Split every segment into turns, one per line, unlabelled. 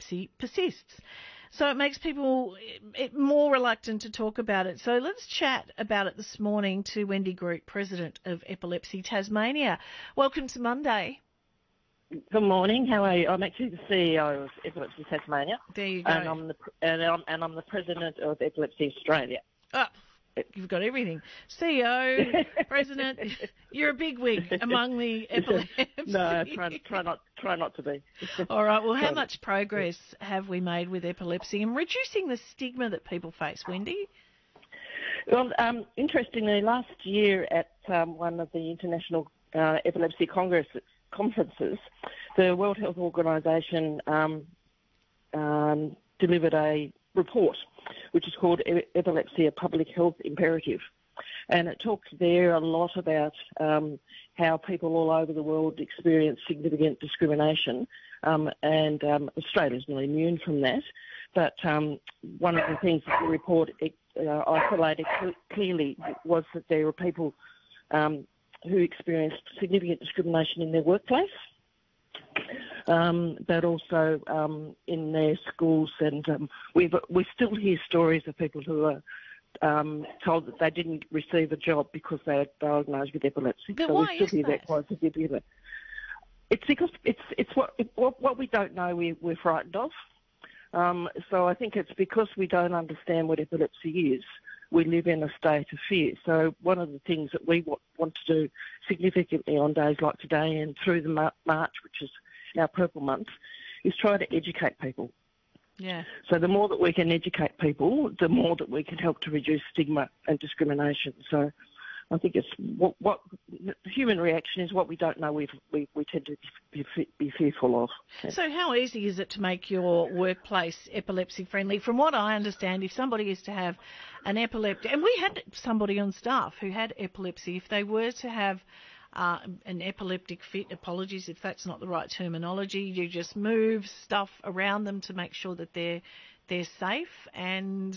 epilepsy persists. So it makes people more reluctant to talk about it. So let's chat about it this morning to Wendy Groot, President of Epilepsy Tasmania. Welcome to Monday.
Good morning. How are you? I'm actually the CEO of Epilepsy Tasmania.
There you go.
And I'm the President of Epilepsy Australia.
Oh, you've got everything. CEO, President. You're a bigwig among the epilepsy.
No, try not to be.
All right. Well, how much progress have we made with epilepsy and reducing the stigma that people face, Wendy?
Well, interestingly, last year at one of the International Epilepsy conferences, the World Health Organization delivered a report which is called Epilepsy, a Public Health Imperative. And it talks there a lot about how people all over the world experience significant discrimination, and Australia's not immune from that. But one of the things that the report isolated clearly was that there were people who experienced significant discrimination in their workplace, but also in their schools. And we still hear stories of people who are told that they didn't receive a job because they were diagnosed with epilepsy.
But
so
why
we still
is
hear
that?
Quite significantly. It's because it's what we don't know we're frightened of. So I think it's because we don't understand what epilepsy is. We live in a state of fear. So one of the things that we want to do significantly on days like today and through the March, which is our Purple Month, is try to educate people.
Yeah.
So the more that we can educate people, the more that we can help to reduce stigma and discrimination. So I think it's what the human reaction is what we don't know we tend to be fearful of.
So how easy is it to make your workplace epilepsy friendly? From what I understand, if somebody is to have an epileptic, and we had somebody on staff who had epilepsy, if they were to have an epileptic fit, apologies if that's not the right terminology, you just move stuff around them to make sure that they're safe and,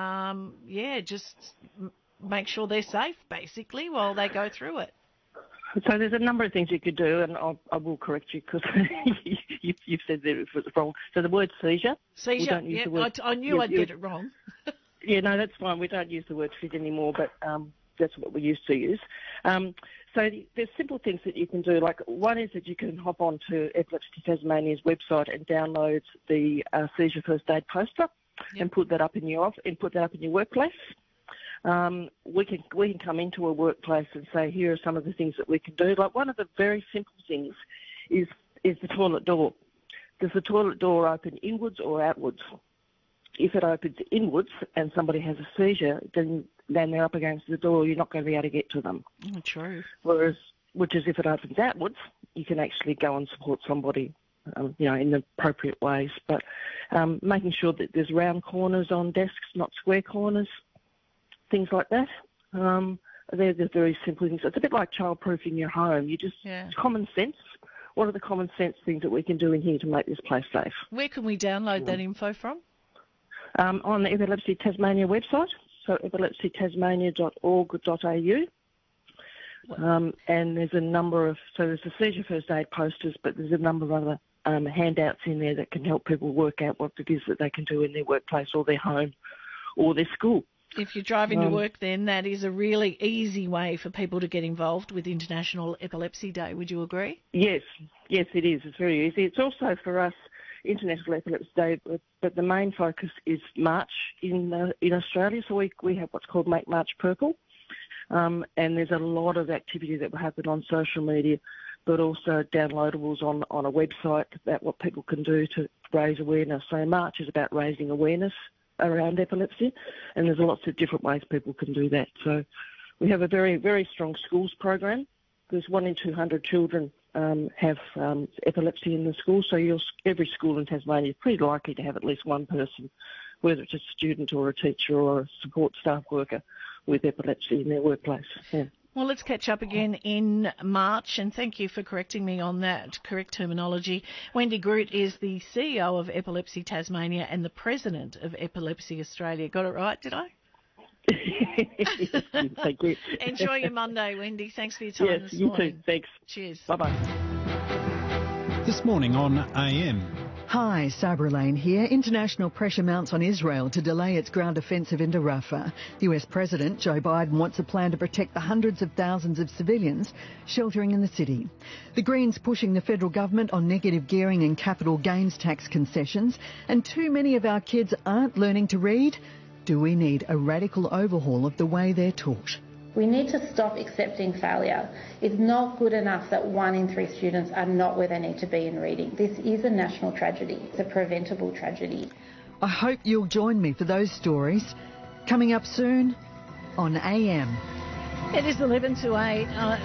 just make sure they're safe, basically, while they go through it.
So there's a number of things you could do, and I will correct you because you've said that it was wrong. So the word seizure.
Seizure, yeah, I knew I'd get it wrong.
Yeah, no, that's fine. We don't use the word fit anymore, but that's what we used to use. So there's simple things that you can do. Like one is that you can hop onto Epilepsy Tasmania's website and download the seizure first aid poster, and put that up in your workplace. We can come into a workplace and say, here are some of the things that we can do. Like one of the very simple things is the toilet door. Does the toilet door open inwards or outwards? If it opens inwards and somebody has a seizure, then they're up against the door. You're not going to be able to get to them.
Oh, true.
Which is if it opens outwards, you can actually go and support somebody, in the appropriate ways. But making sure that there's round corners on desks, not square corners, things like that. They're the very simple things. It's a bit like childproofing your home. It's common sense. What are the common sense things that we can do in here to make this place safe?
Where can we download that info from?
On the Epilepsy Tasmania website, so epilepsytasmania.org.au. And there's a number of, there's the seizure first aid posters, but there's a number of other handouts in there that can help people work out what it is that they can do in their workplace or their home or their school.
If you're driving to work then, that is a really easy way for people to get involved with International Epilepsy Day. Would you agree?
Yes, it is. It's very easy. It's also for us International Epilepsy Day, but the main focus is March in Australia. So we have what's called Make March Purple, and there's a lot of activity that will happen on social media, but also downloadables on a website about what people can do to raise awareness. So March is about raising awareness around epilepsy, and there's lots of different ways people can do that. So we have a very, very strong schools program. There's 1 in 200 children have epilepsy in the school, so every school in Tasmania is pretty likely to have at least one person, whether it's a student or a teacher or a support staff worker, with epilepsy in their workplace. Yeah.
Well, let's catch up again in March, and thank you for correcting me on that correct terminology. Wendy Groot is the CEO of Epilepsy Tasmania and the President of Epilepsy Australia. Got it right, did I?
Thank you.
Enjoy your Monday, Wendy. Thanks for your time this morning.
You too. Thanks.
Cheers.
Bye-bye.
This morning on AM. Hi, Sabra Lane here. International pressure mounts on Israel to delay its ground offensive into Rafah. US President Joe Biden wants a plan to protect the hundreds of thousands of civilians sheltering in the city. The Greens pushing the federal government on negative gearing and capital gains tax concessions. And too many of our kids aren't learning to read. Do we need a radical overhaul of the way they're taught?
We need to stop accepting failure. It's not good enough that 1 in 3 students are not where they need to be in reading. This is a national tragedy. It's a preventable tragedy.
I hope you'll join me for those stories. Coming up soon on AM.
It is 11 to 8.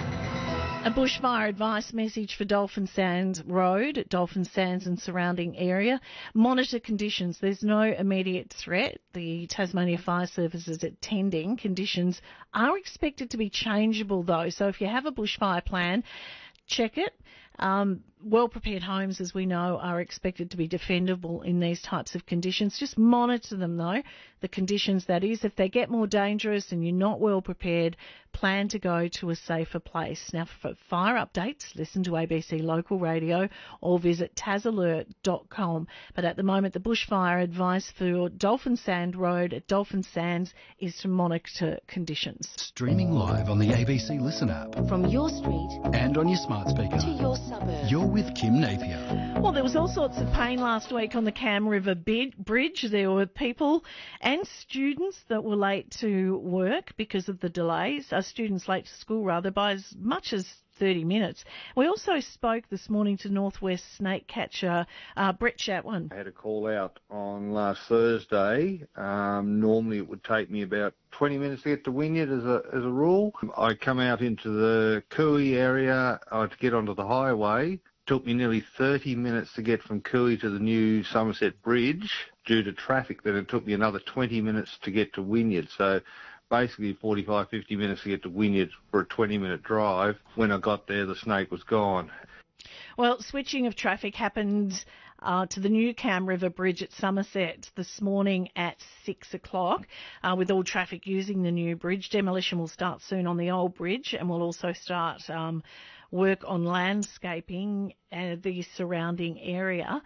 A bushfire advice message for Dolphin Sands Road, Dolphin Sands and surrounding area. Monitor conditions. There's no immediate threat. The Tasmania Fire Service is attending. Conditions are expected to be changeable though, so if you have a bushfire plan, check it. Well-prepared homes, as we know, are expected to be defendable in these types of conditions. Just monitor them, though, the conditions, that is. If they get more dangerous and you're not well-prepared, plan to go to a safer place. Now, for fire updates, listen to ABC Local Radio or visit tasalert.com. But at the moment, the bushfire advice for Dolphin Sand Road at Dolphin Sands is to monitor conditions.
Streaming live on the ABC Listen app.
From your street
and on your smart speaker.
to your suburb.
You're with Kim Napier.
Well, there was all sorts of pain last week on the Cam River Bridge. There were people and students that were late to work because of the delays. Students late to school, rather, by as much as 30 minutes. We also spoke this morning to Northwest snake catcher Brett Chatwin.
I had a call out on last Thursday. Normally it would take me about 20 minutes to get to Wynyard as a rule. I come out into the Cooey area to get onto the highway. Took me nearly 30 minutes to get from Cooey to the new Somerset Bridge due to traffic. Then it took me another 20 minutes to get to Wynyard. So basically 45, 50 minutes to get to Wynyard for a 20-minute drive. When I got there, the snake was gone.
Well, switching of traffic happened to the new Cam River Bridge at Somerset this morning at 6 o'clock, with all traffic using the new bridge. Demolition will start soon on the old bridge, and we'll also start work on landscaping the surrounding area.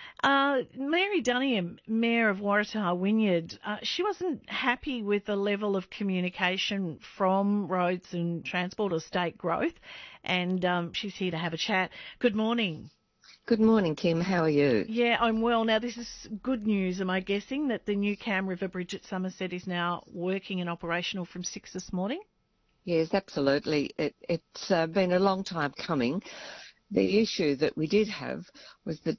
Mary Dunham, Mayor of Waratah Wynyard, she wasn't happy with the level of communication from Roads and Transport or State Growth, and she's here to have a chat. Good morning.
Good morning, Kim. How are you?
Yeah, I'm well. Now, this is good news, am I guessing, that the new Cam River Bridge at Somerset is now working and operational from 6 this morning?
Yes, absolutely. It's been a long time coming. The issue that we did have was that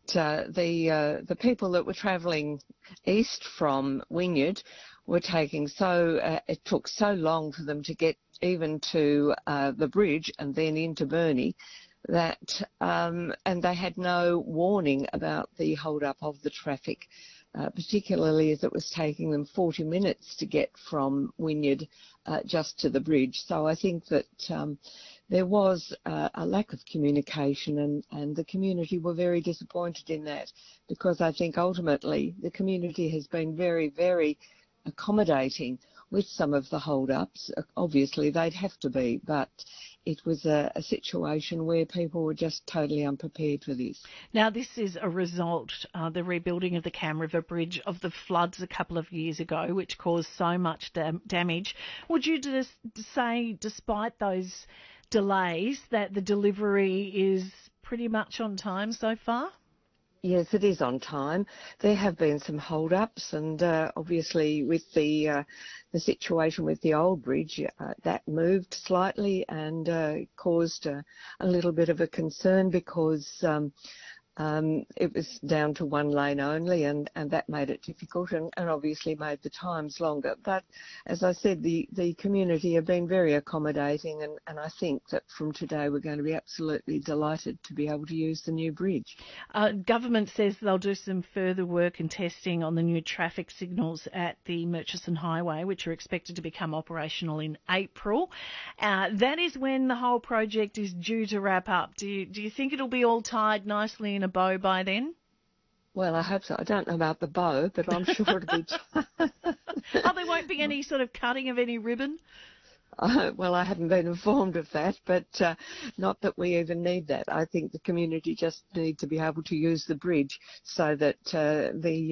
the people that were travelling east from Wynyard were taking it took so long for them to get even to the bridge and then into Burnie that and they had no warning about the hold-up of the traffic, particularly as it was taking them 40 minutes to get from Wynyard just to the bridge. So I think that there was a lack of communication, and the community were very disappointed in that, because I think ultimately the community has been very, very accommodating with some of the hold-ups. Obviously they'd have to be, but it was a situation where people were just totally unprepared for this.
Now, this is a result, the rebuilding of the Cam River Bridge, of the floods a couple of years ago, which caused so much damage. Would you just say, despite those delays, that the delivery is pretty much on time so far?
Yes, it is on time. There have been some hold-ups, and obviously with the situation with the old bridge, that moved slightly and caused a little bit of a concern, because it was down to one lane only, and that made it difficult and obviously made the times longer. But as I said, the community have been very accommodating, and I think that from today we're going to be absolutely delighted to be able to use the new bridge.
Government says they'll do some further work and testing on the new traffic signals at the Murchison Highway, which are expected to become operational in April. That is when the whole project is due to wrap up. Do you think it'll be all tied nicely in a bow by then?
Well, I hope so. I don't know about the bow, but I'm sure it'll be.
Oh, there won't be any sort of cutting of any ribbon?
Well, I hadn't been informed of that, but not that we even need that. I think the community just need to be able to use the bridge so that the